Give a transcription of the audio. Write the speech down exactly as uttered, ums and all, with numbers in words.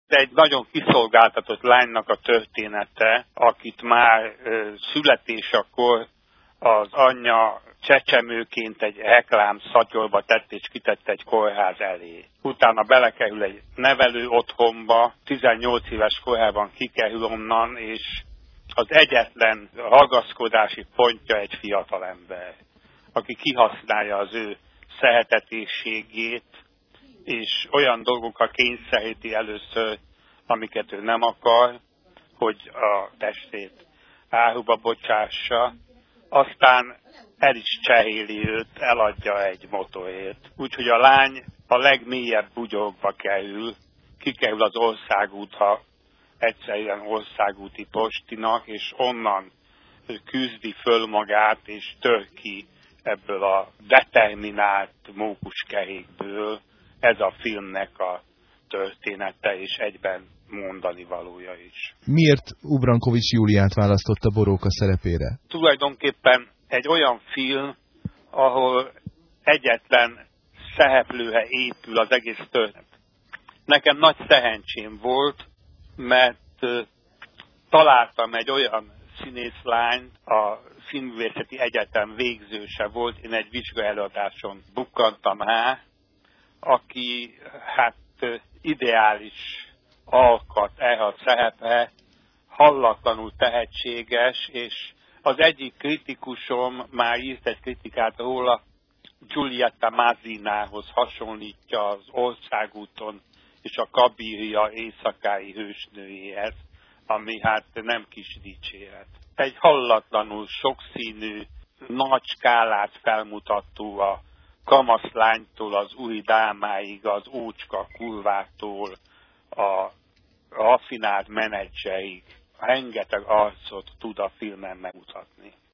Egy nagyon kiszolgáltatott lánynak a története, akit már ö, születésekor az anyja csecsemőként egy reklám szatyorba tett és kitette egy kórház elé. Utána belekerül egy nevelő otthonba, tizennyolc éves korában kikerül onnan, és az egyetlen ragaszkodási pontja egy fiatalember, aki kihasználja az ő szeretetésségét, és olyan dolgokkal kényszeríti először, amiket ő nem akar, hogy a testét áruba bocsássa, aztán el is cseréli őt, eladja egy motorért. Úgyhogy a lány a legmélyebb bugyókba kerül, kikerül az országútra, egyszerűen országúti postinak, és onnan küzdi föl magát, és tör ki ebből a determinált mókuskerékből. Ez a filmnek a története, és egyben mondani valója is. Miért Ubrankovics Júliát választotta Boróka szerepére? Tulajdonképpen egy olyan film, ahol egyetlen szereplőre épül az egész történet. Nekem nagy szerencsém volt, mert uh, találtam egy olyan színészlányt, a Színművészeti Egyetem végzőse volt, én egy vizsgaelőadáson bukkantam rá, aki hát uh, ideális alkat erre a szerepre, hallatlanul tehetséges, és az egyik kritikusom már írt egy kritikát róla, Giulietta Mazzinához hasonlítja az Országúton és a Kabiria éjszakái hősnőjéhez, ami hát nem kis dicséret. Egy hallatlanul sokszínű, nagy skálát felmutató a kamaszlánytól az új dámáig, az ócska kurvától a raffinált menedzserig rengeteg arcot tud a filmen megmutatni.